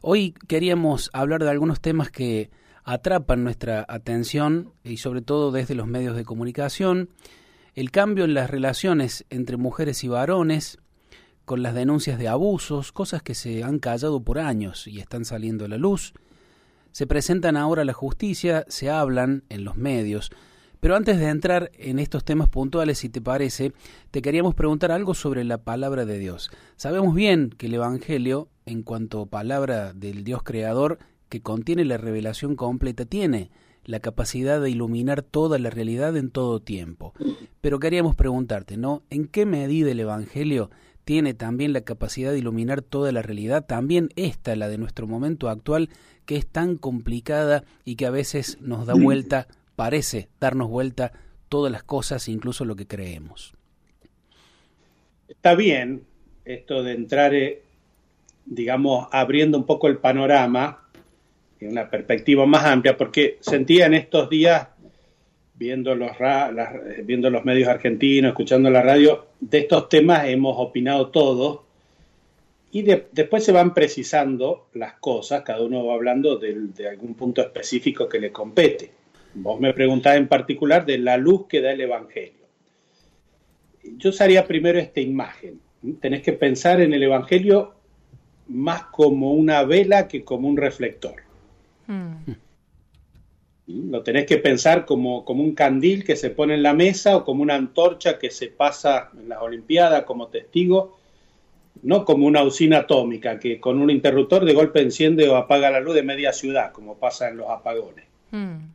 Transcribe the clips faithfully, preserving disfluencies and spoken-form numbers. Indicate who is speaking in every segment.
Speaker 1: Hoy queríamos hablar de algunos temas que atrapan nuestra atención y sobre todo desde los medios de comunicación, el cambio en las relaciones entre mujeres y varones, con las denuncias de abusos, cosas que se han callado por años y están saliendo a la luz, se presentan ahora a la justicia, se hablan en los medios. Pero antes de entrar en estos temas puntuales, si te parece, te queríamos preguntar algo sobre la palabra de Dios. Sabemos bien que el Evangelio, en cuanto a palabra del Dios creador, que contiene la revelación completa, tiene la capacidad de iluminar toda la realidad en todo tiempo. Pero queríamos preguntarte, ¿no? ¿En qué medida el Evangelio tiene también la capacidad de iluminar toda la realidad? También esta, la de nuestro momento actual, que es tan complicada y que a veces nos da vuelta, parece darnos vuelta todas las cosas, incluso lo que creemos.
Speaker 2: Está bien esto de entrar, eh, digamos, abriendo un poco el panorama en una perspectiva más amplia, porque sentía en estos días, viendo los, ra- las, viendo los medios argentinos, escuchando la radio, de estos temas hemos opinado todos, y de, después se van precisando las cosas, cada uno va hablando de, de algún punto específico que le compete. Vos me preguntás en particular de la luz que da el Evangelio. Yo usaría primero esta imagen. Tenés que pensar en el Evangelio más como una vela que como un reflector. Mm. Lo tenés que pensar como, como un candil que se pone en la mesa o como una antorcha que se pasa en las Olimpiadas como testigo, no como una usina atómica que con un interruptor de golpe enciende o apaga la luz de media ciudad, como pasa en los apagones. Mm.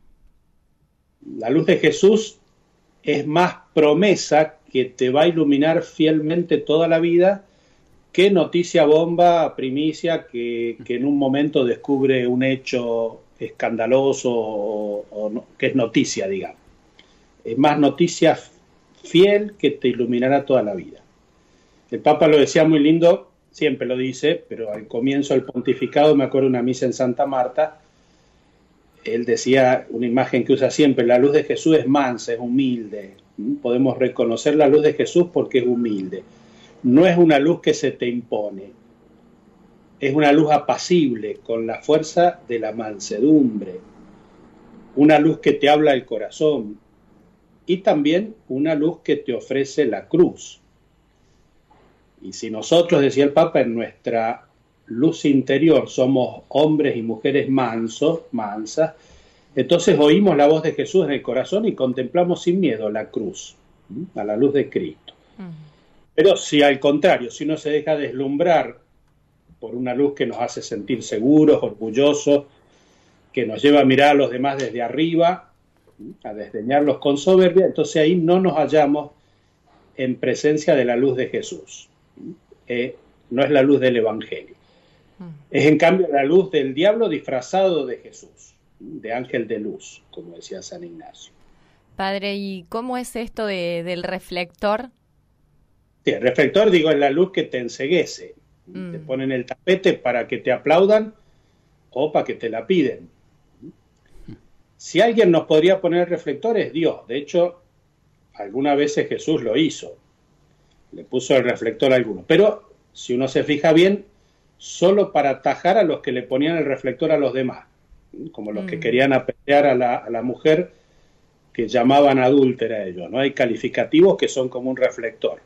Speaker 2: La luz de Jesús es más promesa que te va a iluminar fielmente toda la vida que noticia bomba, primicia, que, que en un momento descubre un hecho escandaloso o, o no, que es noticia, digamos. Es más noticia fiel que te iluminará toda la vida. El Papa lo decía muy lindo, siempre lo dice, pero al comienzo del pontificado, me acuerdo de una misa en Santa Marta, él decía una imagen que usa siempre: la luz de Jesús es mansa, es humilde. Podemos reconocer la luz de Jesús porque es humilde. No es una luz que se te impone, es una luz apacible, con la fuerza de la mansedumbre, una luz que te habla el corazón y también una luz que te ofrece la cruz. Y si nosotros, decía el Papa, en nuestra luz interior somos hombres y mujeres mansos, mansas, entonces oímos la voz de Jesús en el corazón y contemplamos sin miedo la cruz, a la luz de Cristo. Uh-huh. Pero si al contrario, si uno se deja deslumbrar por una luz que nos hace sentir seguros, orgullosos, que nos lleva a mirar a los demás desde arriba, a desdeñarlos con soberbia, entonces ahí no nos hallamos en presencia de la luz de Jesús. Eh, no es la luz del Evangelio. Es en cambio la luz del diablo disfrazado de Jesús, de ángel de luz, como decía San Ignacio.
Speaker 3: Padre, ¿y cómo es esto de, del reflector?
Speaker 2: Sí, el reflector, digo, es la luz que te enceguece. Mm. Te ponen el tapete para que te aplaudan o para que te la piden. Si alguien nos podría poner el reflector es Dios. De hecho, algunas veces Jesús lo hizo. Le puso el reflector a algunos. Pero si uno se fija bien, solo para atajar a los que le ponían el reflector a los demás, como los mm. que querían apedrear a la, a la mujer que llamaban adúltera a ellos, ¿no? Hay calificativos que son como un reflector.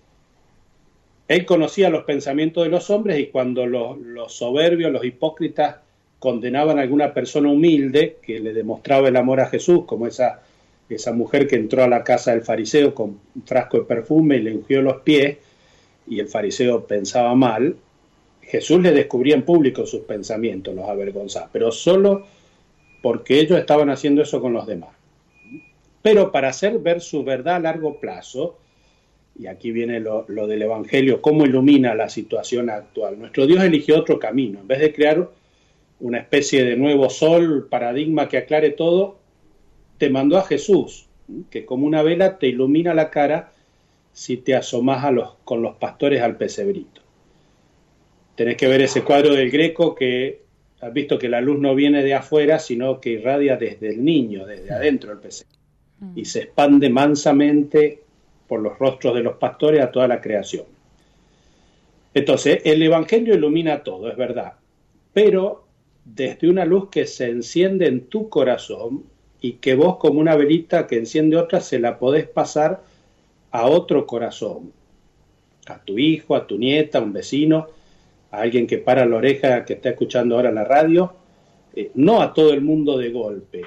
Speaker 2: Él conocía los pensamientos de los hombres y cuando los, los soberbios, los hipócritas condenaban a alguna persona humilde que le demostraba el amor a Jesús, como esa, esa mujer que entró a la casa del fariseo con un frasco de perfume y le ungió los pies, y el fariseo pensaba mal, Jesús le descubría en público sus pensamientos, los avergonzaba, pero solo porque ellos estaban haciendo eso con los demás. Pero para hacer ver su verdad a largo plazo, y aquí viene lo, lo del Evangelio, cómo ilumina la situación actual. Nuestro Dios eligió otro camino. En vez de crear una especie de nuevo sol, paradigma que aclare todo, te mandó a Jesús, que como una vela te ilumina la cara si te asomás a los, con los pastores al pesebrito. Tenés que ver ese cuadro del Greco que has visto que la luz no viene de afuera, sino que irradia desde el niño, desde adentro del pesebre, y se expande mansamente por los rostros de los pastores a toda la creación. Entonces, el Evangelio ilumina todo, es verdad, pero desde una luz que se enciende en tu corazón y que vos, como una velita que enciende otra, se la podés pasar a otro corazón, a tu hijo, a tu nieta, a un vecino, a alguien que para la oreja, que está escuchando ahora la radio, eh, no a todo el mundo de golpe.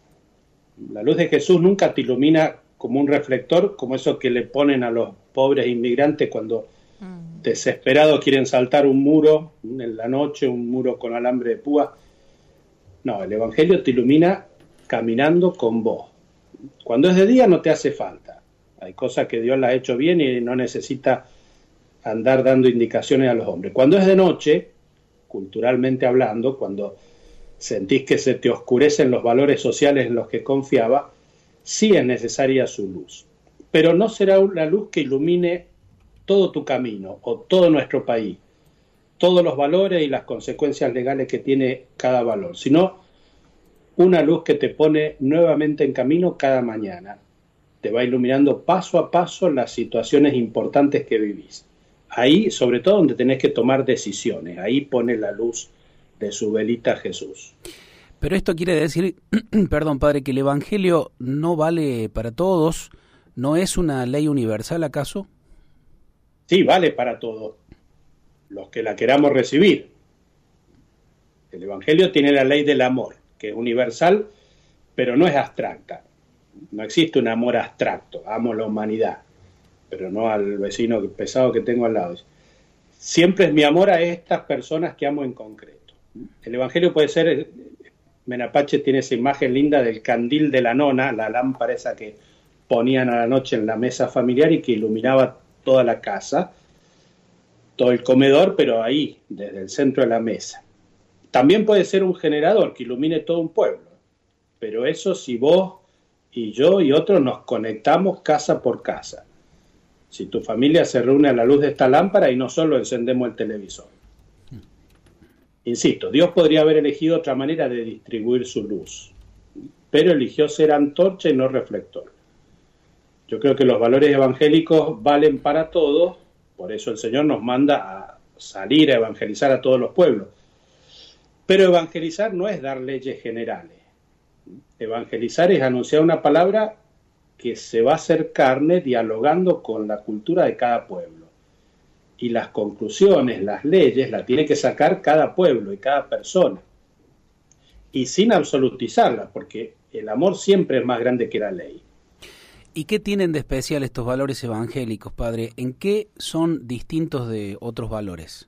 Speaker 2: La luz de Jesús nunca te ilumina como un reflector, como eso que le ponen a los pobres inmigrantes cuando mm. desesperados quieren saltar un muro en la noche, un muro con alambre de púa. No, el Evangelio te ilumina caminando con vos. Cuando es de día no te hace falta. Hay cosas que Dios las ha hecho bien y no necesita andar dando indicaciones a los hombres. Cuando es de noche, culturalmente hablando, cuando sentís que se te oscurecen los valores sociales en los que confiaba, sí es necesaria su luz. Pero no será una luz que ilumine todo tu camino o todo nuestro país, todos los valores y las consecuencias legales que tiene cada valor, sino una luz que te pone nuevamente en camino cada mañana. Te va iluminando paso a paso las situaciones importantes que vivís. Ahí, sobre todo, donde tenés que tomar decisiones, ahí pone la luz de su velita Jesús.
Speaker 1: Pero esto quiere decir, perdón, padre, que el Evangelio no vale para todos, ¿no es una ley universal acaso?
Speaker 2: Sí, vale para todos, los que la queramos recibir. El Evangelio tiene la ley del amor, que es universal, pero no es abstracta. No existe un amor abstracto, amo la humanidad, pero no al vecino pesado que tengo al lado. Siempre es mi amor a estas personas que amo en concreto. El Evangelio puede ser, Menapache tiene esa imagen linda del candil de la nona, la lámpara esa que ponían a la noche en la mesa familiar y que iluminaba toda la casa, todo el comedor, pero ahí, desde el centro de la mesa. También puede ser un generador que ilumine todo un pueblo, pero eso si vos y yo y otros nos conectamos casa por casa. Si tu familia se reúne a la luz de esta lámpara y no solo encendemos el televisor. Insisto, Dios podría haber elegido otra manera de distribuir su luz, pero eligió ser antorcha y no reflector. Yo creo que los valores evangélicos valen para todos, por eso el Señor nos manda a salir a evangelizar a todos los pueblos. Pero evangelizar no es dar leyes generales. Evangelizar es anunciar una palabra que se va a hacer carne dialogando con la cultura de cada pueblo. Y las conclusiones, las leyes, las tiene que sacar cada pueblo y cada persona. Y sin absolutizarlas, porque el amor siempre es más grande que la ley.
Speaker 1: ¿Y qué tienen de especial estos valores evangélicos, padre? ¿En qué son distintos de otros valores?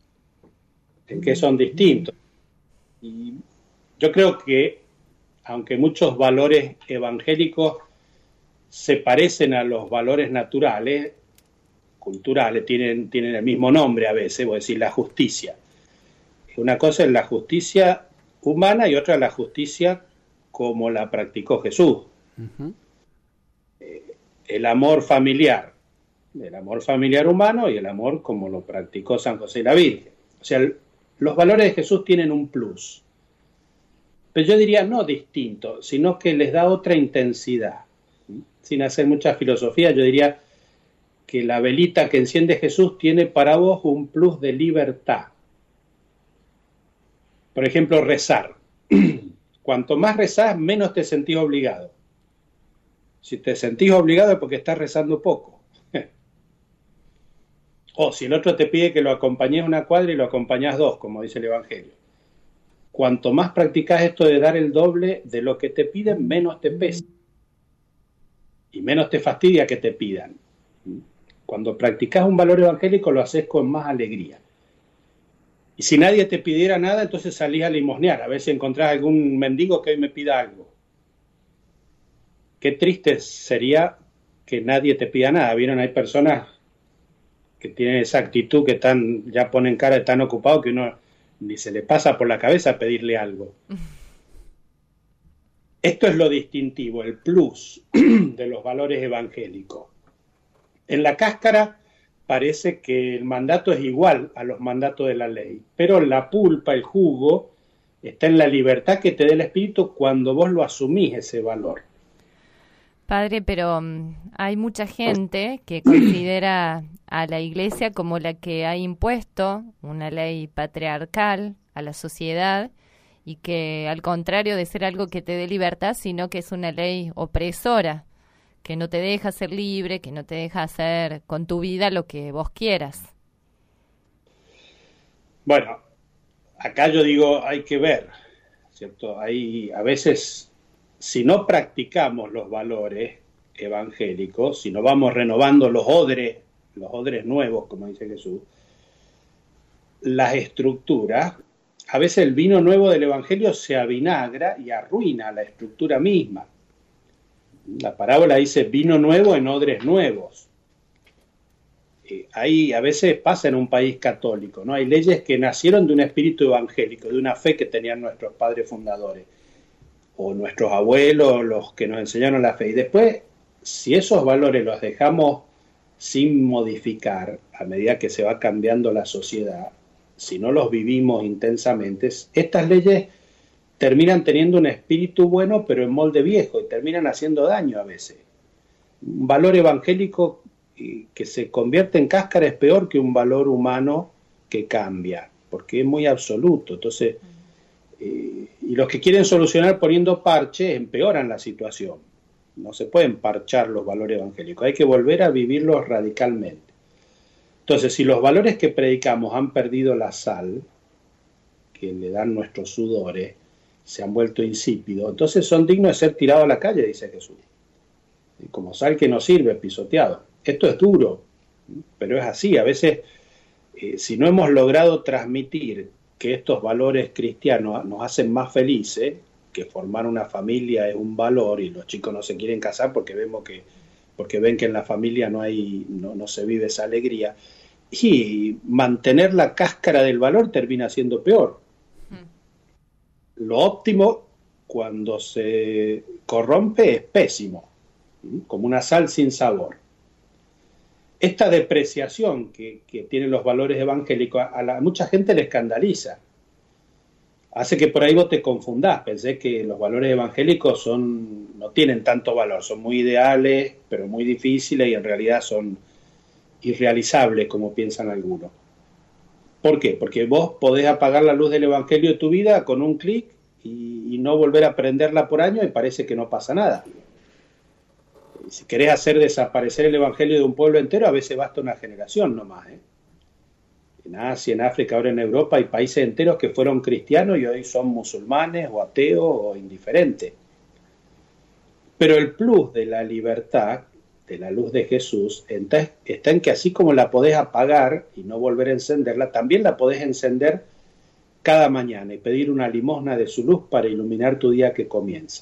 Speaker 2: ¿En qué son distintos? Y yo creo que, aunque muchos valores evangélicos se parecen a los valores naturales, culturales, tienen, tienen el mismo nombre a veces, voy a decir la justicia. Una cosa es la justicia humana y otra es la justicia como la practicó Jesús. Uh-huh. Eh, el amor familiar, el amor familiar humano y el amor como lo practicó San José y la Virgen. O sea, el, los valores de Jesús tienen un plus. Pero yo diría no distinto, sino que les da otra intensidad. Sin hacer mucha filosofía, yo diría que la velita que enciende Jesús tiene para vos un plus de libertad. Por ejemplo, rezar. Cuanto más rezás, menos te sentís obligado. Si te sentís obligado es porque estás rezando poco. O si el otro te pide que lo acompañes una cuadra y lo acompañás dos, como dice el Evangelio. Cuanto más practicás esto de dar el doble de lo que te piden, menos te pesa. Y menos te fastidia que te pidan. Cuando practicás un valor evangélico lo haces con más alegría. Y si nadie te pidiera nada, entonces salís a limosnear, a ver si encontrás algún mendigo que hoy me pida algo. Qué triste sería que nadie te pida nada. ¿Vieron? Hay personas que tienen esa actitud, que están, ya ponen cara de tan ocupado que uno ni se le pasa por la cabeza pedirle algo. Esto es lo distintivo, el plus de los valores evangélicos. En la cáscara parece que el mandato es igual a los mandatos de la ley, pero la pulpa, el jugo, está en la libertad que te dé el Espíritu cuando vos lo asumís ese valor.
Speaker 3: Padre, pero um, hay mucha gente que considera a la Iglesia como la que ha impuesto una ley patriarcal a la sociedad y que al contrario de ser algo que te dé libertad, sino que es una ley opresora, que no te deja ser libre, que no te deja hacer con tu vida lo que vos quieras.
Speaker 2: Bueno, acá yo digo, hay que ver, ¿cierto? Hay a veces, si no practicamos los valores evangélicos, si no vamos renovando los odres, los odres nuevos, como dice Jesús, las estructuras, a veces el vino nuevo del evangelio se avinagra y arruina la estructura misma. La parábola dice vino nuevo en odres nuevos. Eh, ahí a veces pasa en un país católico, ¿no? Hay leyes que nacieron de un espíritu evangélico, de una fe que tenían nuestros padres fundadores, o nuestros abuelos, los que nos enseñaron la fe. Y después, si esos valores los dejamos sin modificar a medida que se va cambiando la sociedad, si no los vivimos intensamente, estas leyes terminan teniendo un espíritu bueno, pero en molde viejo, y terminan haciendo daño a veces. Un valor evangélico que se convierte en cáscara es peor que un valor humano que cambia, porque es muy absoluto. Entonces, eh, y los que quieren solucionar poniendo parches empeoran la situación. No se pueden parchar los valores evangélicos, hay que volver a vivirlos radicalmente. Entonces, si los valores que predicamos han perdido la sal, que le dan nuestros sudores, se han vuelto insípidos, entonces son dignos de ser tirados a la calle, dice Jesús. Como sal que no sirve, pisoteado. Esto es duro, pero es así. A veces, eh, si no hemos logrado transmitir que estos valores cristianos nos hacen más felices, que formar una familia es un valor y los chicos no se quieren casar porque vemos que, porque ven que en la familia no hay, no, no se vive esa alegría, y mantener la cáscara del valor termina siendo peor. Mm. Lo óptimo cuando se corrompe es pésimo, como una sal sin sabor. Esta depreciación que, que tienen los valores evangélicos a, la, a mucha gente le escandaliza. Hace que por ahí vos te confundás, pensé que los valores evangélicos son, no tienen tanto valor, son muy ideales, pero muy difíciles y en realidad son irrealizables, como piensan algunos. ¿Por qué? Porque vos podés apagar la luz del evangelio de tu vida con un clic y, y no volver a prenderla por años y parece que no pasa nada. Si querés hacer desaparecer el evangelio de un pueblo entero, a veces basta una generación nomás, ¿eh? En Asia, en África, ahora en Europa hay países enteros que fueron cristianos y hoy son musulmanes o ateos o indiferentes. Pero el plus de la libertad, de la luz de Jesús, está en que así como la podés apagar y no volver a encenderla, también la podés encender cada mañana y pedir una limosna de su luz para iluminar tu día que comienza.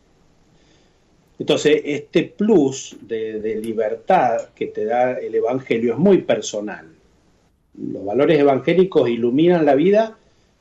Speaker 2: Entonces, este plus de, de libertad que te da el Evangelio es muy personal. Los valores evangélicos iluminan la vida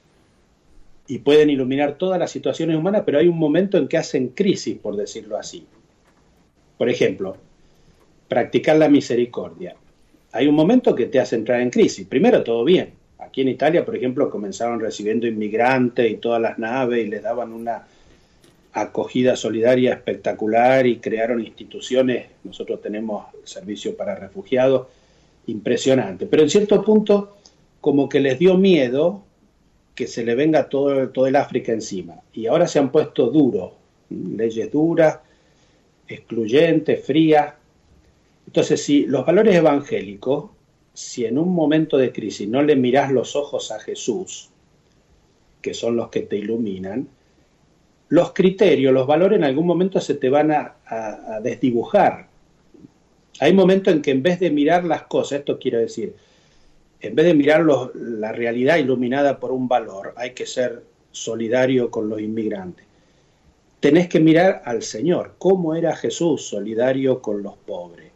Speaker 2: y pueden iluminar todas las situaciones humanas, pero hay un momento en que hacen crisis, por decirlo así. Por ejemplo, practicar la misericordia. Hay un momento que te hace entrar en crisis. Primero, todo bien. Aquí en Italia, por ejemplo, comenzaron recibiendo inmigrantes y todas las naves y les daban una acogida solidaria espectacular y crearon instituciones. Nosotros tenemos servicio para refugiados, impresionante. Pero en cierto punto, como que les dio miedo que se le venga todo, todo el África encima. Y ahora se han puesto duros, leyes duras, excluyentes, frías. Entonces, si los valores evangélicos, si en un momento de crisis no le mirás los ojos a Jesús, que son los que te iluminan, los criterios, los valores en algún momento se te van a, a, a desdibujar. Hay momentos en que en vez de mirar las cosas, esto quiero decir, en vez de mirar los, la realidad iluminada por un valor, hay que ser solidario con los inmigrantes. Tenés que mirar al Señor, cómo era Jesús solidario con los pobres.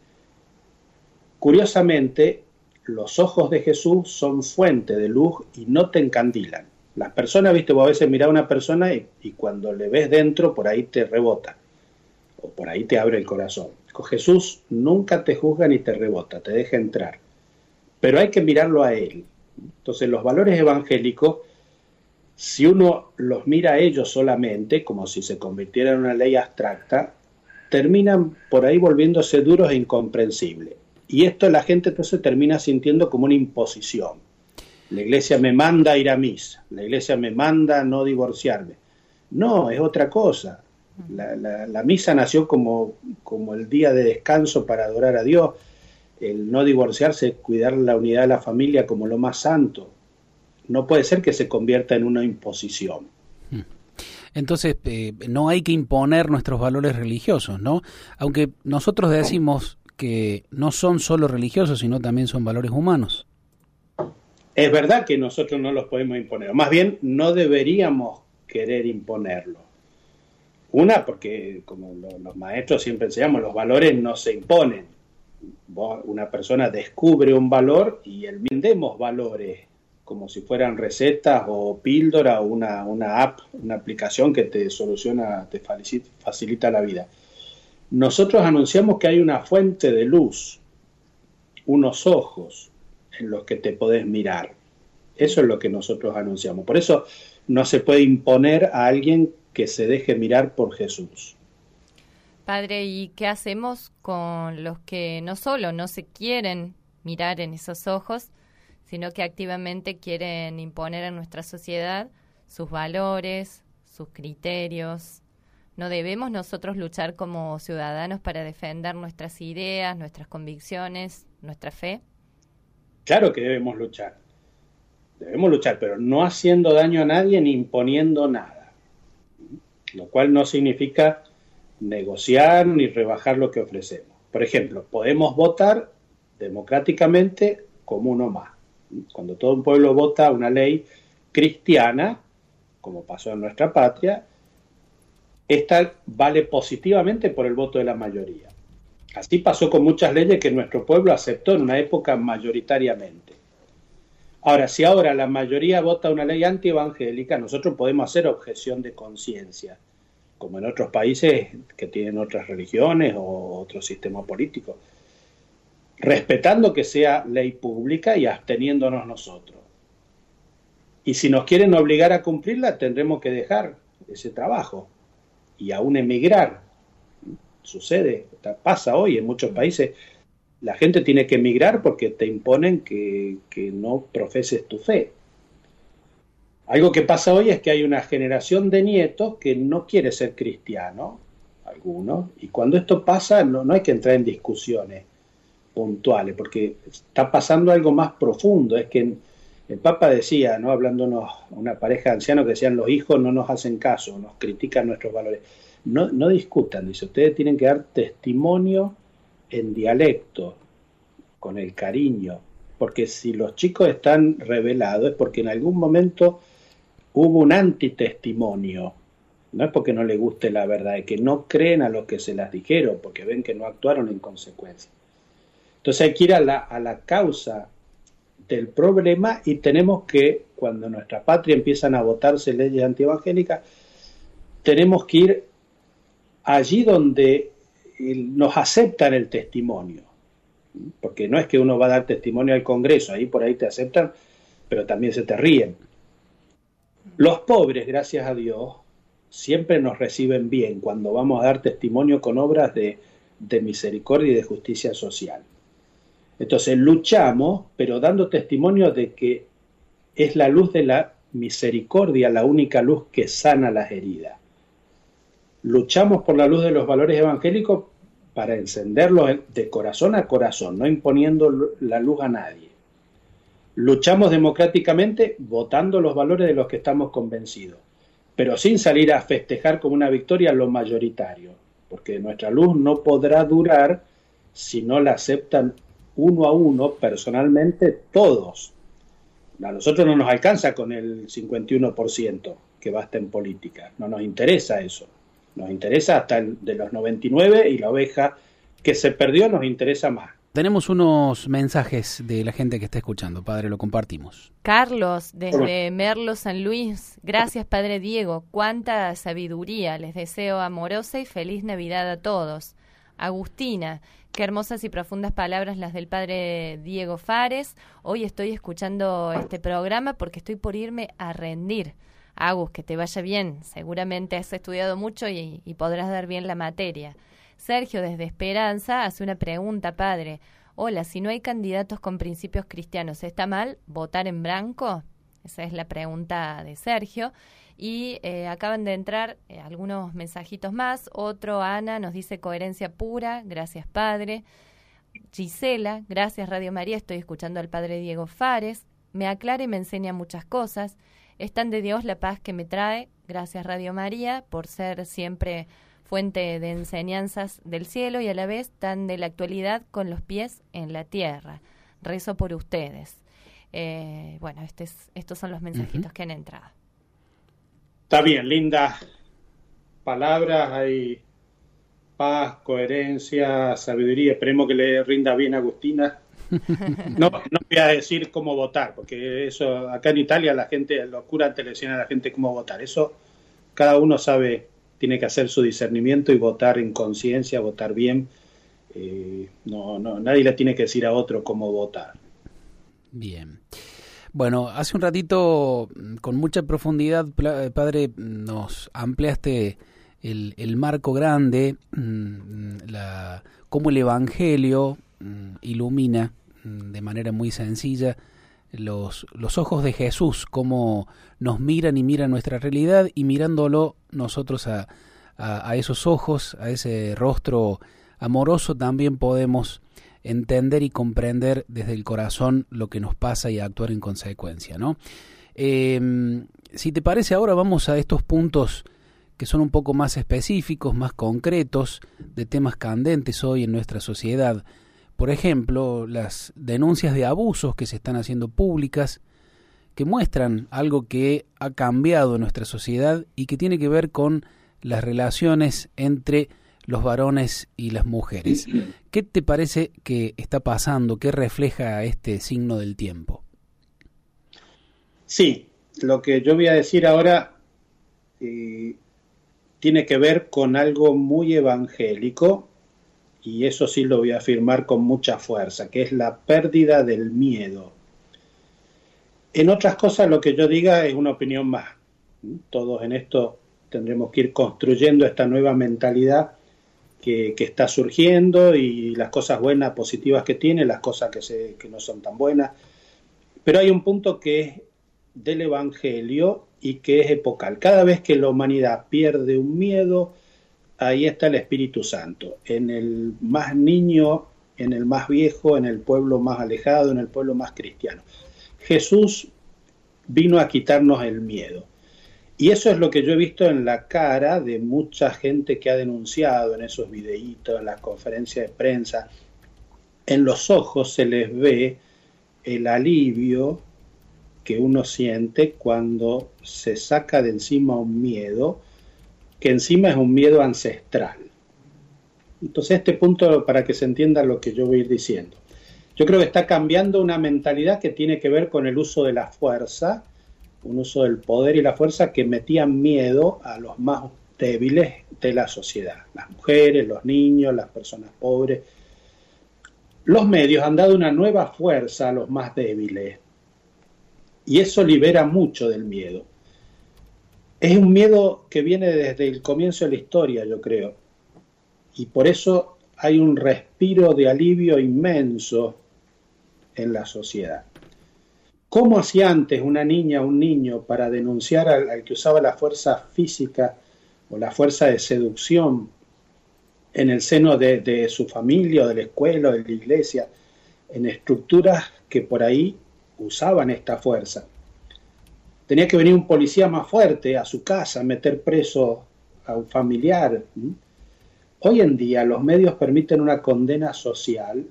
Speaker 2: Curiosamente, los ojos de Jesús son fuente de luz y no te encandilan. Las personas, viste, vos a veces mirás a una persona y, y cuando le ves dentro, por ahí te rebota, o por ahí te abre el corazón. Con Jesús nunca te juzga ni te rebota, te deja entrar. Pero hay que mirarlo a Él. Entonces, los valores evangélicos, si uno los mira a ellos solamente, como si se convirtiera en una ley abstracta, terminan por ahí volviéndose duros e incomprensibles. Y esto la gente entonces termina sintiendo como una imposición. La iglesia me manda a ir a misa, la iglesia me manda a no divorciarme. No, es otra cosa. La, la, la misa nació como, como el día de descanso para adorar a Dios. El no divorciarse es cuidar la unidad de la familia como lo más santo. No puede ser que se convierta en una imposición.
Speaker 1: Entonces, eh, no hay que imponer nuestros valores religiosos, ¿no? Aunque nosotros decimos que no son solo religiosos, sino también son valores humanos.
Speaker 2: Es verdad que nosotros no los podemos imponer, más bien no deberíamos querer imponerlo. Una, porque como lo, los maestros siempre enseñamos, los valores no se imponen. Vos, una persona descubre un valor y el vendemos valores como si fueran recetas o píldora o una, una app, una aplicación que te soluciona, te facilita, facilita la vida. Nosotros anunciamos que hay una fuente de luz, unos ojos en los que te podés mirar. Eso es lo que nosotros anunciamos. Por eso no se puede imponer a alguien que se deje mirar por Jesús.
Speaker 3: Padre, ¿y qué hacemos con los que no solo no se quieren mirar en esos ojos, sino que activamente quieren imponer en nuestra sociedad sus valores, sus criterios? ¿No debemos nosotros luchar como ciudadanos para defender nuestras ideas, nuestras convicciones, nuestra fe?
Speaker 2: Claro que debemos luchar. Debemos luchar, pero no haciendo daño a nadie ni imponiendo nada. Lo cual no significa negociar ni rebajar lo que ofrecemos. Por ejemplo, podemos votar democráticamente como uno más. Cuando todo un pueblo vota una ley cristiana, como pasó en nuestra patria, esta vale positivamente por el voto de la mayoría. Así pasó con muchas leyes que nuestro pueblo aceptó en una época mayoritariamente. Ahora, si ahora la mayoría vota una ley antievangélica, nosotros podemos hacer objeción de conciencia, como en otros países que tienen otras religiones o otro sistema político, respetando que sea ley pública y absteniéndonos nosotros. Y si nos quieren obligar a cumplirla, tendremos que dejar ese trabajo y aún emigrar. Sucede, pasa hoy en muchos países. La gente tiene que emigrar porque te imponen que, que no profeses tu fe. Algo que pasa hoy es que hay una generación de nietos que no quiere ser cristiano, algunos, y cuando esto pasa no, no hay que entrar en discusiones puntuales, porque está pasando algo más profundo. Es que el Papa decía, ¿no?, hablándonos a una pareja de ancianos, que decían: los hijos no nos hacen caso, nos critican nuestros valores. No, no discutan, dice, ustedes tienen que dar testimonio en dialecto, con el cariño, porque si los chicos están rebelados es porque en algún momento hubo un antitestimonio. No es porque no les guste la verdad, es que no creen a los que se las dijeron, porque ven que no actuaron en consecuencia. Entonces hay que ir a la, a la causa del problema, y tenemos que, cuando en nuestra patria empiezan a votarse leyes antievangélicas, tenemos que ir allí donde nos aceptan el testimonio. Porque no es que uno va a dar testimonio al Congreso, ahí por ahí te aceptan, pero también se te ríen. Los pobres, gracias a Dios, siempre nos reciben bien cuando vamos a dar testimonio con obras de, de misericordia y de justicia social. Entonces luchamos, pero dando testimonio de que es la luz de la misericordia la única luz que sana las heridas. Luchamos por la luz de los valores evangélicos para encenderlos de corazón a corazón, no imponiendo la luz a nadie. Luchamos democráticamente votando los valores de los que estamos convencidos, pero sin salir a festejar como una victoria lo mayoritario, porque nuestra luz no podrá durar si no la aceptan uno a uno, personalmente, todos. A nosotros no nos alcanza con el cincuenta y uno por ciento que basta en política, no nos interesa eso. Nos interesa hasta el de los noventa y nueve, y la oveja que se perdió nos interesa más.
Speaker 1: Tenemos unos mensajes de la gente que está escuchando, padre, lo compartimos.
Speaker 3: Carlos, desde Merlo, San Luis. Gracias, padre Diego. Cuánta sabiduría. Les deseo amorosa y feliz Navidad a todos. Agustina, qué hermosas y profundas palabras las del padre Diego Fares. Hoy estoy escuchando este programa porque estoy por irme a rendir. Agus, que te vaya bien. Seguramente has estudiado mucho y, y podrás dar bien la materia. Sergio, desde Esperanza, hace una pregunta, padre. Hola, si no hay candidatos con principios cristianos, ¿está mal votar en blanco? Esa es la pregunta de Sergio. Y eh, acaban de entrar eh, algunos mensajitos más. Otro, Ana, nos dice coherencia pura. Gracias, padre. Gisela, gracias Radio María, estoy escuchando al padre Diego Fares. Me aclara y me enseña muchas cosas. Es tan de Dios la paz que me trae. Gracias Radio María por ser siempre fuente de enseñanzas del cielo y a la vez tan de la actualidad con los pies en la tierra. Rezo por ustedes. Eh, bueno, este es, estos son los mensajitos uh-huh. que han entrado.
Speaker 2: Está bien, lindas palabras, hay paz, coherencia, sabiduría. Esperemos que le rinda bien a Agustina. No, no voy a decir cómo votar, porque eso, acá en Italia la gente, los curas te le enseñan a la gente cómo votar. Eso cada uno sabe, tiene que hacer su discernimiento y votar en conciencia, votar bien. Eh, no, no, nadie le tiene que decir a otro cómo votar.
Speaker 1: Bien. Bueno, hace un ratito, con mucha profundidad, padre, nos ampliaste el, el marco grande, la, cómo el Evangelio ilumina de manera muy sencilla los, los ojos de Jesús, cómo nos miran y miran nuestra realidad, y mirándolo nosotros a, a, a esos ojos, a ese rostro amoroso, también podemos entender y comprender desde el corazón lo que nos pasa y actuar en consecuencia, ¿no? Eh, si te parece, ahora vamos a estos puntos que son un poco más específicos, más concretos, de temas candentes hoy en nuestra sociedad. Por ejemplo, las denuncias de abusos que se están haciendo públicas, que muestran algo que ha cambiado en nuestra sociedad y que tiene que ver con las relaciones entre los varones y las mujeres. ¿Qué te parece que está pasando? ¿Qué refleja este signo del tiempo?
Speaker 2: Sí, lo que yo voy a decir ahora eh, tiene que ver con algo muy evangélico, y eso sí lo voy a afirmar con mucha fuerza, que es la pérdida del miedo. En otras cosas lo que yo diga es una opinión más. Todos en esto tendremos que ir construyendo esta nueva mentalidad Que, que está surgiendo, y las cosas buenas, positivas que tiene, las cosas que, se, que no son tan buenas. Pero hay un punto que es del Evangelio y que es epocal. Cada vez que la humanidad pierde un miedo, ahí está el Espíritu Santo. En el más niño, en el más viejo, en el pueblo más alejado, en el pueblo más cristiano. Jesús vino a quitarnos el miedo. Y eso es lo que yo he visto en la cara de mucha gente que ha denunciado en esos videitos, en las conferencias de prensa. En los ojos se les ve el alivio que uno siente cuando se saca de encima un miedo, que encima es un miedo ancestral. Entonces, este punto, para que se entienda lo que yo voy a ir diciendo. Yo creo que está cambiando una mentalidad que tiene que ver con el uso de la fuerza, un uso del poder y la fuerza que metían miedo a los más débiles de la sociedad, las mujeres, los niños, las personas pobres. Los medios han dado una nueva fuerza a los más débiles, y eso libera mucho del miedo. Es un miedo que viene desde el comienzo de la historia, yo creo, y por eso hay un respiro de alivio inmenso en la sociedad. ¿Cómo hacía antes una niña o un niño para denunciar al, al que usaba la fuerza física o la fuerza de seducción en el seno de, de su familia o de la escuela o de la iglesia, en estructuras que por ahí usaban esta fuerza? Tenía que venir un policía más fuerte a su casa, meter preso a un familiar. Hoy en día los medios permiten una condena social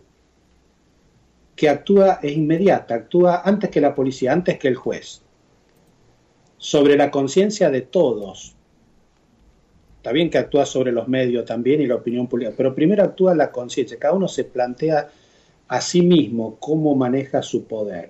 Speaker 2: que actúa, es inmediata, actúa antes que la policía, antes que el juez, sobre la conciencia de todos. Está bien que actúa sobre los medios también y la opinión pública, pero primero actúa la conciencia. Cada uno se plantea a sí mismo cómo maneja su poder.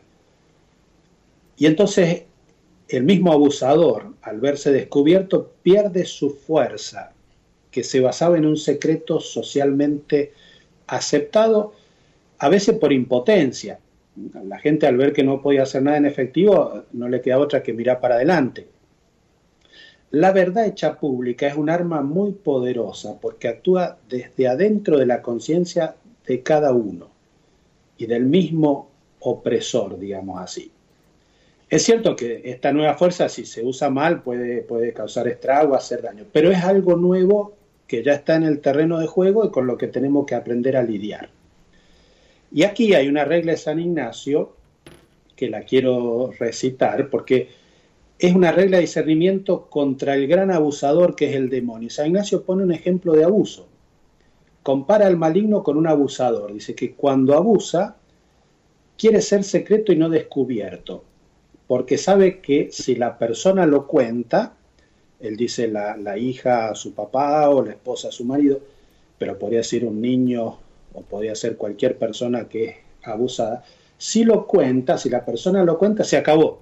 Speaker 2: Y entonces el mismo abusador, al verse descubierto, pierde su fuerza, que se basaba en un secreto socialmente aceptado, a veces por impotencia. La gente, al ver que no podía hacer nada en efectivo, no le queda otra que mirar para adelante. La verdad hecha pública es un arma muy poderosa porque actúa desde adentro de la conciencia de cada uno y del mismo opresor, digamos así. Es cierto que esta nueva fuerza, si se usa mal, puede, puede causar estrago, hacer daño, pero es algo nuevo que ya está en el terreno de juego y con lo que tenemos que aprender a lidiar. Y aquí hay una regla de San Ignacio que la quiero recitar porque es una regla de discernimiento contra el gran abusador que es el demonio. San Ignacio pone un ejemplo de abuso. Compara al maligno con un abusador. Dice que cuando abusa, quiere ser secreto y no descubierto, porque sabe que si la persona lo cuenta, él dice la, la hija a su papá o la esposa a su marido, pero podría ser un niño o podría ser cualquier persona que es abusada, si lo cuenta, si la persona lo cuenta, se acabó.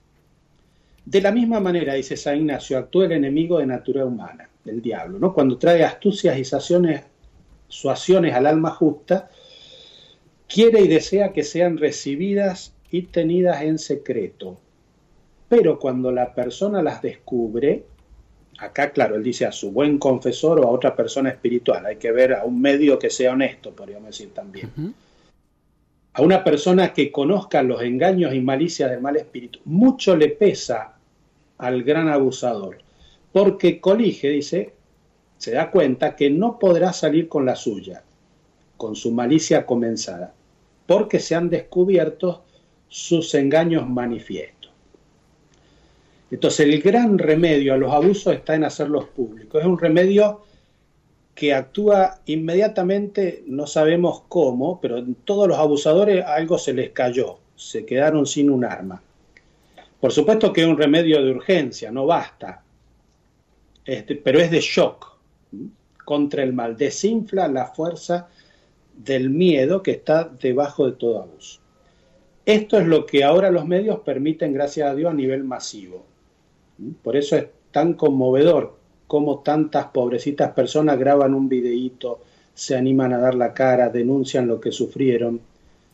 Speaker 2: De la misma manera, dice San Ignacio, actúa el enemigo de naturaleza humana, el diablo, ¿no? Cuando trae astucias y suaciones, suaciones al alma justa, quiere y desea que sean recibidas y tenidas en secreto. Pero cuando la persona las descubre, acá claro, él dice a su buen confesor o a otra persona espiritual, hay que ver a un medio que sea honesto, podríamos decir también. Uh-huh. A una persona que conozca los engaños y malicias del mal espíritu, mucho le pesa al gran abusador, porque colige, dice, se da cuenta que no podrá salir con la suya, con su malicia comenzada, porque se han descubierto sus engaños manifiestos. Entonces el gran remedio a los abusos está en hacerlos públicos. Es un remedio que actúa inmediatamente, no sabemos cómo, pero en todos los abusadores algo se les cayó, se quedaron sin un arma. Por supuesto que es un remedio de urgencia, no basta, este, pero es de shock contra el mal, desinfla la fuerza del miedo que está debajo de todo abuso. Esto es lo que ahora los medios permiten, gracias a Dios, a nivel masivo. Por eso es tan conmovedor cómo tantas pobrecitas personas graban un videíto, se animan a dar la cara, denuncian lo que sufrieron.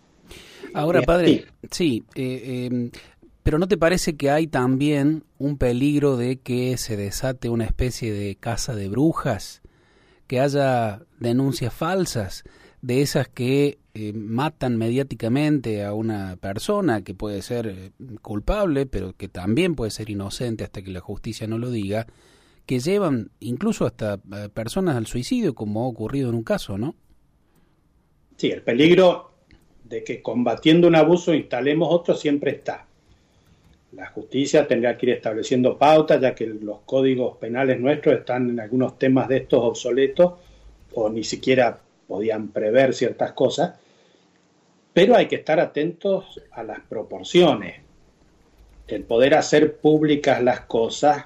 Speaker 1: Ahora, padre, sí, eh, eh, pero ¿no te parece que hay también un peligro de que se desate una especie de caza de brujas? Que haya denuncias falsas, de esas que eh, matan mediáticamente a una persona que puede ser eh, culpable, pero que también puede ser inocente hasta que la justicia no lo diga, que llevan incluso hasta eh, personas al suicidio, como ha ocurrido en un caso, ¿no?
Speaker 2: Sí, el peligro de que combatiendo un abuso instalemos otro siempre está. La justicia tendrá que ir estableciendo pautas, ya que los códigos penales nuestros están en algunos temas de estos obsoletos, o ni siquiera podían prever ciertas cosas, pero hay que estar atentos a las proporciones. El poder hacer públicas las cosas,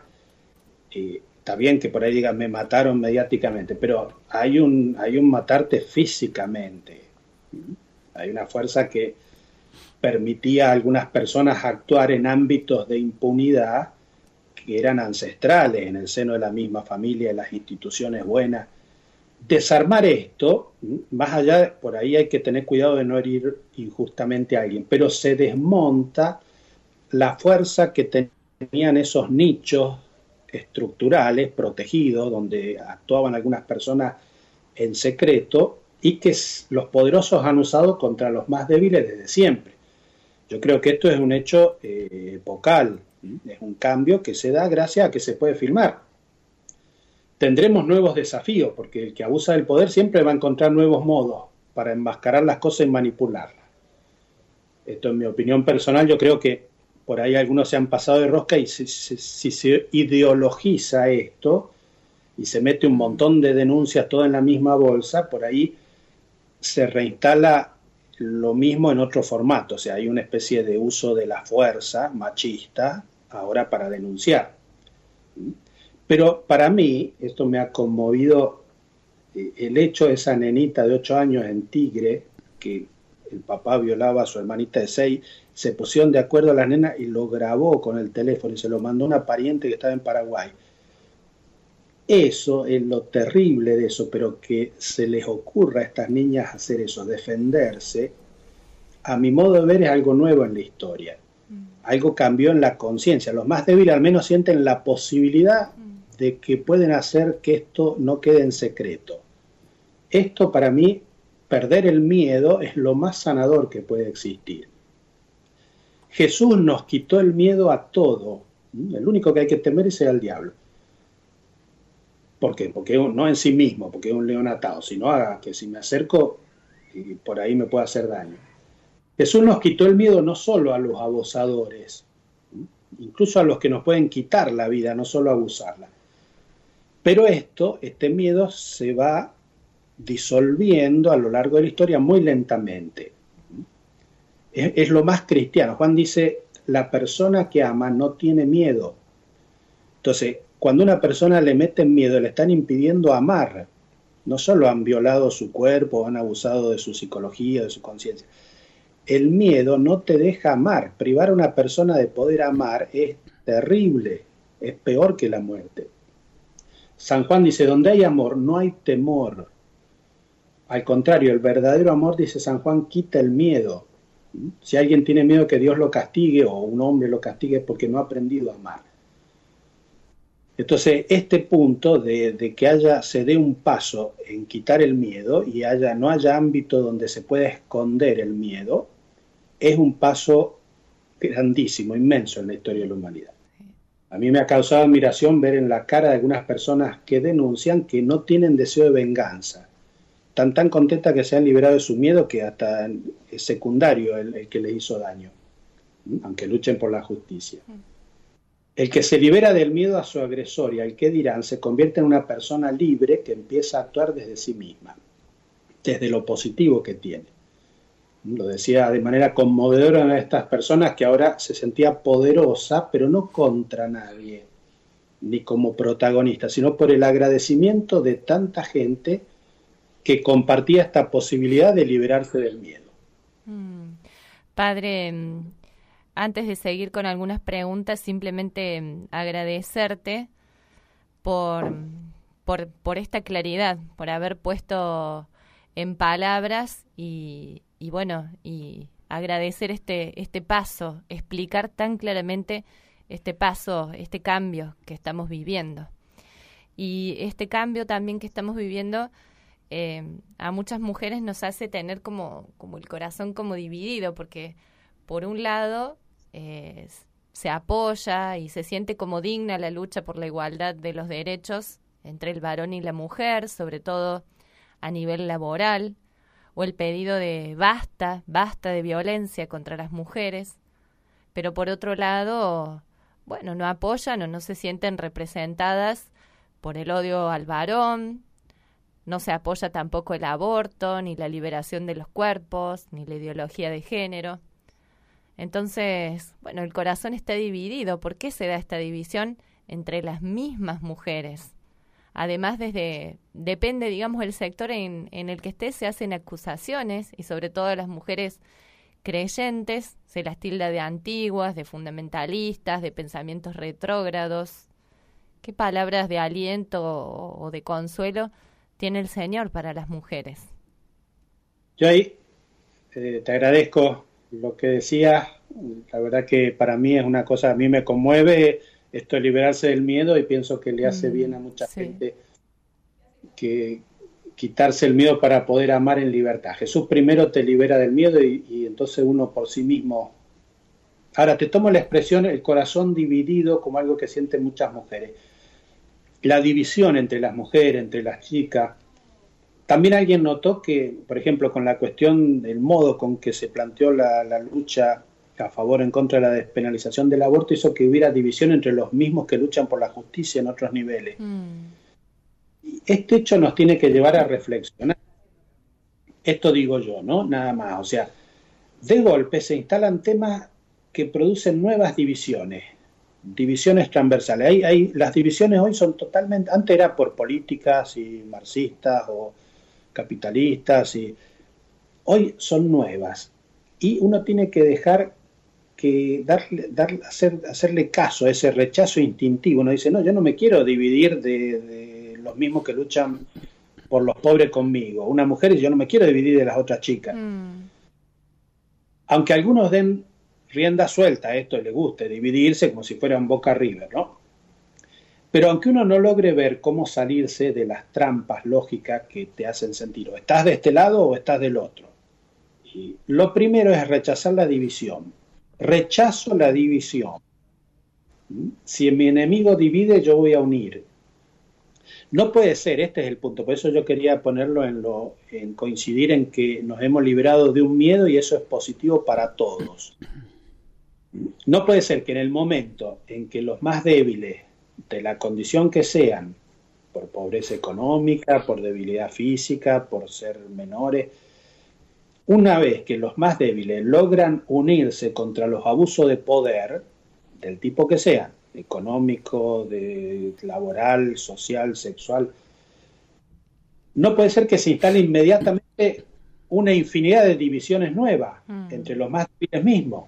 Speaker 2: eh, está bien que por ahí digan me mataron mediáticamente, pero hay un, hay un matarte físicamente. Hay una fuerza que permitía a algunas personas actuar en ámbitos de impunidad que eran ancestrales en el seno de la misma familia y las instituciones buenas. Desarmar esto, más allá, por ahí hay que tener cuidado de no herir injustamente a alguien, pero se desmonta la fuerza que tenían esos nichos estructurales protegidos, donde actuaban algunas personas en secreto y que los poderosos han usado contra los más débiles desde siempre. Yo creo que esto es un hecho eh, epocal, es un cambio que se da gracias a que se puede filmar. Tendremos nuevos desafíos, porque el que abusa del poder siempre va a encontrar nuevos modos para enmascarar las cosas y manipularlas. Esto en mi opinión personal, yo creo que por ahí algunos se han pasado de rosca y si, si, si se ideologiza esto y se mete un montón de denuncias todo en la misma bolsa, por ahí se reinstala lo mismo en otro formato, o sea, hay una especie de uso de la fuerza machista ahora para denunciar. Pero para mí, esto me ha conmovido el hecho de esa nenita de ocho años en Tigre, que el papá violaba a su hermanita de seis, se pusieron de acuerdo a la nena y lo grabó con el teléfono y se lo mandó a una pariente que estaba en Paraguay. Eso es lo terrible de eso, pero que se les ocurra a estas niñas hacer eso, defenderse, a mi modo de ver es algo nuevo en la historia. Mm. Algo cambió en la conciencia. Los más débiles al menos sienten la posibilidad mm. de que pueden hacer que esto no quede en secreto. Esto para mí, perder el miedo es lo más sanador que puede existir. Jesús nos quitó el miedo a todo. El único que hay que temer es al diablo. ¿Por qué? Porque no en sí mismo, porque es un león atado, sino a que si me acerco, y por ahí me puede hacer daño. Jesús nos quitó el miedo no solo a los abusadores, incluso a los que nos pueden quitar la vida, no solo abusarla. Pero esto, este miedo se va disolviendo a lo largo de la historia muy lentamente. Es, es lo más cristiano. Juan dice, la persona que ama no tiene miedo. Entonces, cuando una persona le meten miedo, le están impidiendo amar. No solo han violado su cuerpo, han abusado de su psicología, de su conciencia. El miedo no te deja amar. Privar a una persona de poder amar es terrible, es peor que la muerte. San Juan dice, donde hay amor no hay temor. Al contrario, el verdadero amor, dice San Juan, quita el miedo. Si alguien tiene miedo que Dios lo castigue o un hombre lo castigue es porque no ha aprendido a amar. Entonces, este punto de, de que haya, se dé un paso en quitar el miedo y haya, no haya ámbito donde se pueda esconder el miedo, es un paso grandísimo, inmenso en la historia de la humanidad. A mí me ha causado admiración ver en la cara de algunas personas que denuncian que no tienen deseo de venganza. Están tan contentas que se han liberado de su miedo que hasta es secundario el, el que les hizo daño, aunque luchen por la justicia. El que se libera del miedo a su agresor y al que dirán se convierte en una persona libre que empieza a actuar desde sí misma, desde lo positivo que tiene. Lo decía de manera conmovedora una de estas personas que ahora se sentía poderosa, pero no contra nadie, ni como protagonista, sino por el agradecimiento de tanta gente que compartía esta posibilidad de liberarse del miedo.
Speaker 3: Mm. Padre, antes de seguir con algunas preguntas, simplemente agradecerte por, por, por esta claridad, por haber puesto en palabras y, y bueno, y agradecer este, este paso, explicar tan claramente este paso, este cambio que estamos viviendo. Y este cambio también que estamos viviendo Eh, a muchas mujeres nos hace tener como, como el corazón como dividido, porque por un lado eh, se apoya y se siente como digna la lucha por la igualdad de los derechos entre el varón y la mujer, sobre todo a nivel laboral, o el pedido de basta, basta de violencia contra las mujeres, pero por otro lado, bueno, no apoyan o no se sienten representadas por el odio al varón. No se apoya tampoco el aborto, ni la liberación de los cuerpos, ni la ideología de género. Entonces, bueno, el corazón está dividido. ¿Por qué se da esta división entre las mismas mujeres? Además, desde depende, digamos, el sector en, en el que esté, se hacen acusaciones, y sobre todo a las mujeres creyentes se las tilda de antiguas, de fundamentalistas, de pensamientos retrógrados. ¿Qué palabras de aliento o, o de consuelo tiene el Señor para las mujeres?
Speaker 2: Yo ahí eh, te agradezco lo que decías. La verdad que para mí es una cosa, a mí me conmueve esto de liberarse del miedo, y pienso que le hace mm, bien a mucha sí. gente que quitarse el miedo para poder amar en libertad. Jesús primero te libera del miedo y, y entonces uno por sí mismo. Ahora te tomo la expresión el corazón dividido como algo que sienten muchas mujeres. La división entre las mujeres, entre las chicas. También alguien notó que, por ejemplo, con la cuestión del modo con que se planteó la, la lucha a favor o en contra de la despenalización del aborto, hizo que hubiera división entre los mismos que luchan por la justicia en otros niveles. Mm. Este hecho nos tiene que llevar a reflexionar. Esto digo yo, ¿no? Nada más. O sea, de golpe se instalan temas que producen nuevas divisiones. Divisiones transversales. Hay, hay, las divisiones hoy son totalmente, antes era por políticas y marxistas o capitalistas, y hoy son nuevas. Y uno tiene que dejar que darle, darle, hacer, hacerle caso a ese rechazo instintivo. Uno dice, no, yo no me quiero dividir de, de los mismos que luchan por los pobres conmigo. Una mujer, yo no me quiero dividir de las otras chicas. Mm. Aunque algunos den rienda suelta a esto y le guste dividirse como si fueran Boca River, ¿no? Pero aunque uno no logre ver cómo salirse de las trampas lógicas que te hacen sentir, o estás de este lado o estás del otro. Y lo primero es rechazar la división. Rechazo la división. Si mi enemigo divide, yo voy a unir. No puede ser, este es el punto. Por eso yo quería ponerlo en, lo, en coincidir en que nos hemos librado de un miedo y eso es positivo para todos. No puede ser que en el momento en que los más débiles, de la condición que sean, por pobreza económica, por debilidad física, por ser menores, una vez que los más débiles logran unirse contra los abusos de poder, del tipo que sean, económico, de laboral, social, sexual, no puede ser que se instale inmediatamente una infinidad de divisiones nuevas mm. entre los más débiles mismos.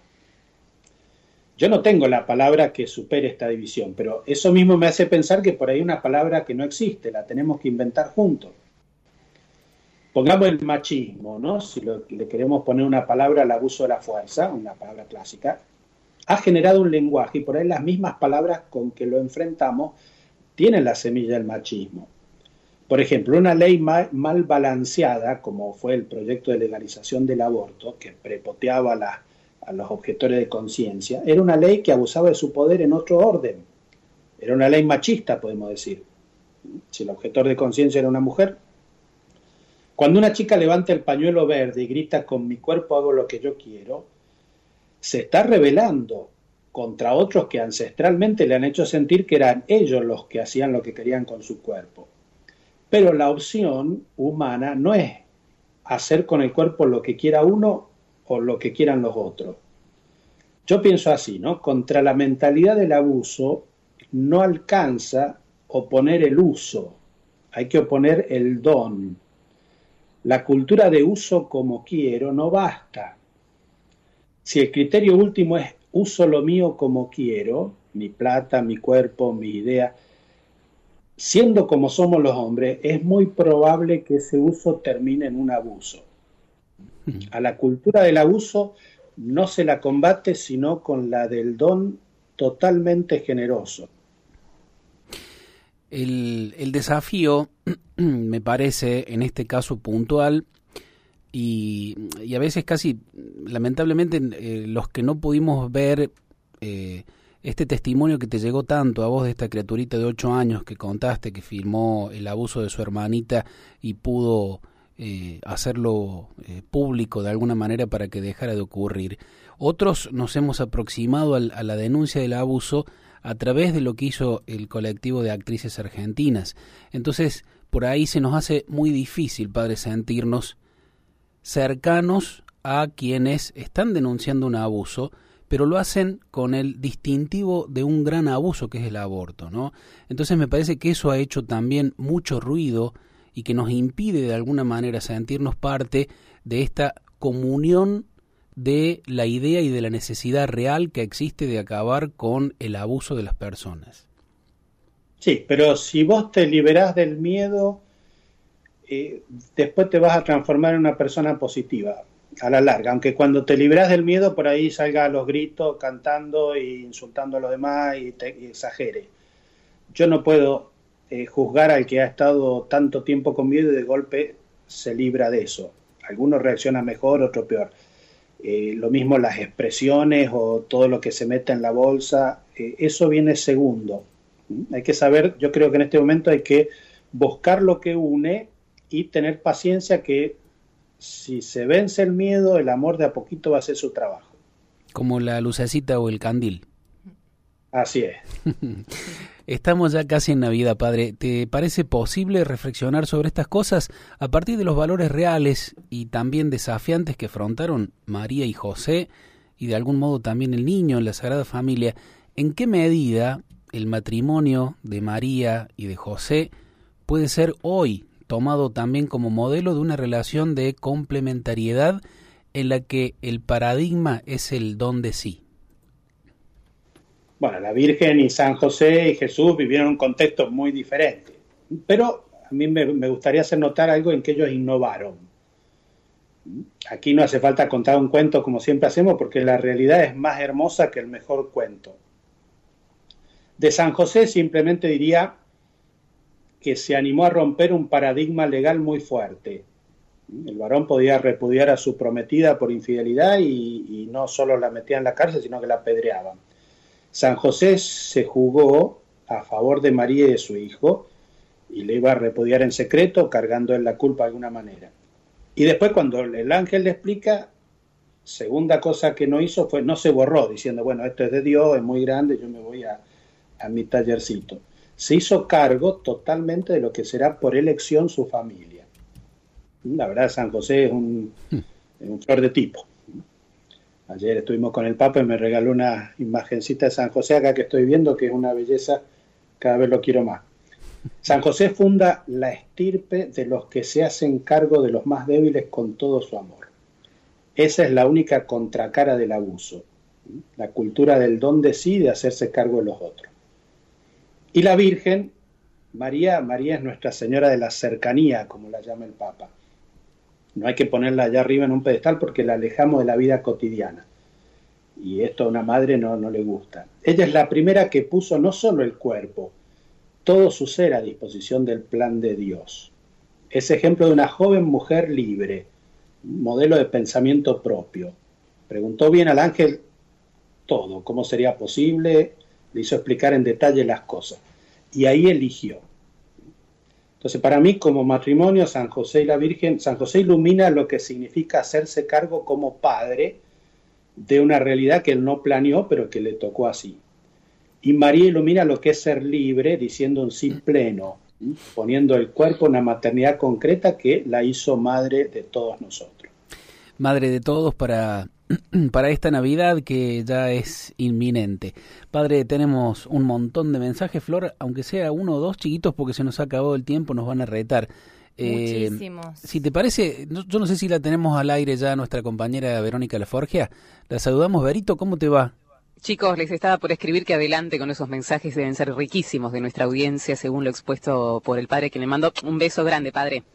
Speaker 2: Yo no tengo la palabra que supere esta división, pero eso mismo me hace pensar que por ahí una palabra que no existe, la tenemos que inventar juntos. Pongamos el machismo, ¿no? Si lo, le queremos poner una palabra al abuso de la fuerza, una palabra clásica, ha generado un lenguaje y por ahí las mismas palabras con que lo enfrentamos tienen la semilla del machismo. Por ejemplo, una ley mal, mal balanceada, como fue el proyecto de legalización del aborto, que prepoteaba la a los objetores de conciencia, era una ley que abusaba de su poder en otro orden. Era una ley machista, podemos decir. Si el objetor de conciencia era una mujer. Cuando una chica levanta el pañuelo verde y grita con mi cuerpo hago lo que yo quiero, se está rebelando contra otros que ancestralmente le han hecho sentir que eran ellos los que hacían lo que querían con su cuerpo. Pero la opción humana no es hacer con el cuerpo lo que quiera uno o lo que quieran los otros. Yo pienso así, ¿no? Contra la mentalidad del abuso no alcanza oponer el uso, hay que oponer el don. La cultura de uso como quiero no basta. Si el criterio último es uso lo mío como quiero, mi plata, mi cuerpo, mi idea, siendo como somos los hombres, es muy probable que ese uso termine en un abuso. A la cultura del abuso no se la combate sino con la del don totalmente generoso.
Speaker 1: El, el desafío, me parece, en este caso puntual, y, y a veces casi, lamentablemente, eh, los que no pudimos ver eh, este testimonio que te llegó tanto a vos de esta criaturita de ocho años que contaste, que filmó el abuso de su hermanita y pudo Eh, hacerlo eh, público de alguna manera para que dejara de ocurrir. Otros nos hemos aproximado al, a la denuncia del abuso a través de lo que hizo el colectivo de actrices argentinas. Entonces, por ahí se nos hace muy difícil, padre, sentirnos cercanos a quienes están denunciando un abuso, pero lo hacen con el distintivo de un gran abuso que es el aborto, ¿no? Entonces me parece que eso ha hecho también mucho ruido y que nos impide de alguna manera sentirnos parte de esta comunión de la idea y de la necesidad real que existe de acabar con el abuso de las personas.
Speaker 2: Sí, pero si vos te liberás del miedo, eh, después te vas a transformar en una persona positiva a la larga, aunque cuando te liberás del miedo por ahí salga a los gritos, cantando e insultando a los demás y, te, y exagere. Yo no puedo Eh, juzgar al que ha estado tanto tiempo con miedo y de golpe se libra de eso. Algunos reaccionan mejor, otros peor. Eh, lo mismo las expresiones o todo lo que se mete en la bolsa, eh, eso viene segundo. ¿Mm? Hay que saber, yo creo que en este momento hay que buscar lo que une y tener paciencia que si se vence el miedo, el amor de a poquito va a hacer su trabajo.
Speaker 1: Como la lucecita o el candil.
Speaker 2: Así es.
Speaker 1: Estamos ya casi en Navidad, padre. ¿Te parece posible reflexionar sobre estas cosas a partir de los valores reales y también desafiantes que afrontaron María y José y de algún modo también el niño en la Sagrada Familia? ¿En qué medida el matrimonio de María y de José puede ser hoy tomado también como modelo de una relación de complementariedad en la que el paradigma es el don de sí?
Speaker 2: Bueno, la Virgen y San José y Jesús vivieron un contexto muy diferente, pero a mí me, me gustaría hacer notar algo en que ellos innovaron. Aquí no hace falta contar un cuento como siempre hacemos, porque la realidad es más hermosa que el mejor cuento. De San José simplemente diría que se animó a romper un paradigma legal muy fuerte. El varón podía repudiar a su prometida por infidelidad y, y no solo la metía en la cárcel, sino que la apedreaban. San José se jugó a favor de María y de su hijo y le iba a repudiar en secreto, cargando en la culpa de alguna manera. Y después, cuando el ángel le explica, segunda cosa que no hizo fue, no se borró, diciendo, bueno, esto es de Dios, es muy grande, yo me voy a, a mi tallercito. Se hizo cargo totalmente de lo que será por elección su familia. La verdad, San José es un, es un flor de tipo. Ayer estuvimos con el Papa y me regaló una imagencita de San José acá que estoy viendo, que es una belleza, cada vez lo quiero más. San José funda la estirpe de los que se hacen cargo de los más débiles con todo su amor. Esa es la única contracara del abuso, la cultura del don de sí, de hacerse cargo de los otros. Y la Virgen, María, María es Nuestra Señora de la Cercanía, como la llama el Papa. No hay que ponerla allá arriba en un pedestal porque la alejamos de la vida cotidiana. Y esto a una madre no, no le gusta. Ella es la primera que puso no solo el cuerpo, todo su ser a disposición del plan de Dios. Es ejemplo de una joven mujer libre, modelo de pensamiento propio. Preguntó bien al ángel todo, cómo sería posible, le hizo explicar en detalle las cosas. Y ahí eligió. Entonces, para mí, como matrimonio, San José y la Virgen, San José ilumina lo que significa hacerse cargo como padre de una realidad que él no planeó, pero que le tocó así. Y María ilumina lo que es ser libre, diciendo un sí pleno, poniendo el cuerpo en una maternidad concreta que la hizo madre de todos nosotros.
Speaker 1: Madre de todos para, para esta Navidad que ya es inminente. Padre, tenemos un montón de mensajes, Flor, aunque sea uno o dos chiquitos porque se nos ha acabado el tiempo, nos van a retar. Eh,
Speaker 3: Muchísimos. Si
Speaker 1: te parece, no, yo no sé si la tenemos al aire ya nuestra compañera Verónica Laforgia. La saludamos. Verito, ¿cómo te va?
Speaker 4: Chicos, les estaba por escribir que adelante con esos mensajes, deben ser riquísimos de nuestra audiencia, según lo expuesto por el padre, que le mando un beso grande, padre.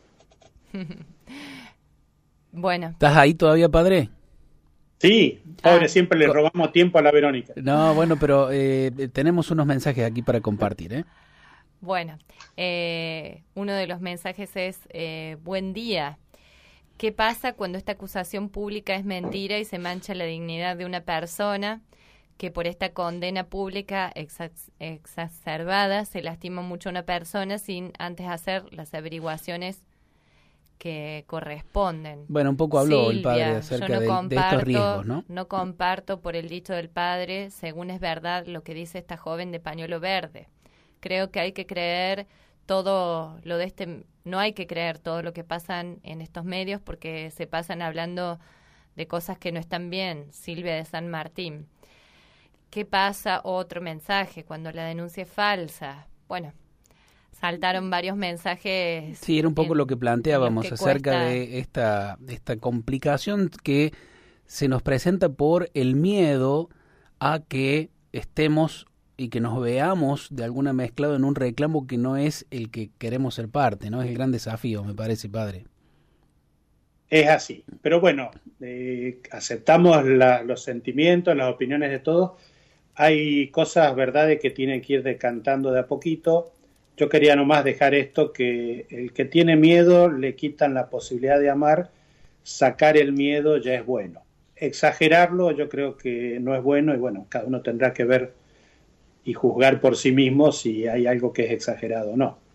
Speaker 3: Bueno.
Speaker 1: ¿Estás ahí todavía, padre?
Speaker 2: Sí, pobre,
Speaker 3: Ah.
Speaker 2: siempre le robamos tiempo a la Verónica.
Speaker 1: No, bueno, pero eh, tenemos unos mensajes aquí para compartir, ¿eh?
Speaker 3: Bueno, eh, uno de los mensajes es, eh, buen día. ¿Qué pasa cuando esta acusación pública es mentira y se mancha la dignidad de una persona que por esta condena pública exa- exacerbada se lastima mucho a una persona sin antes hacer las averiguaciones que corresponden?
Speaker 1: Bueno, un poco habló
Speaker 3: Silvia,
Speaker 1: el padre
Speaker 3: yo
Speaker 1: acerca
Speaker 3: no
Speaker 1: de,
Speaker 3: comparto,
Speaker 1: de estos riesgos, ¿no?
Speaker 3: No comparto por el dicho del padre, según es verdad lo que dice esta joven de pañuelo verde. Creo que hay que creer todo lo de este, no hay que creer todo lo que pasan en estos medios porque se pasan hablando de cosas que no están bien. Silvia de San Martín. ¿Qué pasa? Otro mensaje, cuando la denuncia es falsa. Bueno, saltaron varios mensajes.
Speaker 1: Sí, era un poco
Speaker 3: en,
Speaker 1: lo que planteábamos
Speaker 3: que
Speaker 1: acerca
Speaker 3: cuesta...
Speaker 1: de esta, esta complicación que se nos presenta por el miedo a que estemos y que nos veamos de alguna mezclado en un reclamo que no es el que queremos ser parte, ¿no? Es el gran desafío, me parece, padre.
Speaker 2: Es así, pero bueno, eh, aceptamos la, los sentimientos, las opiniones de todos. Hay cosas, verdades, que tienen que ir decantando de a poquito. Yo quería nomás dejar esto, que el que tiene miedo le quitan la posibilidad de amar. Sacar el miedo ya es bueno. Exagerarlo yo creo que no es bueno y bueno, cada uno tendrá que ver y juzgar por sí mismo si hay algo que es exagerado o no.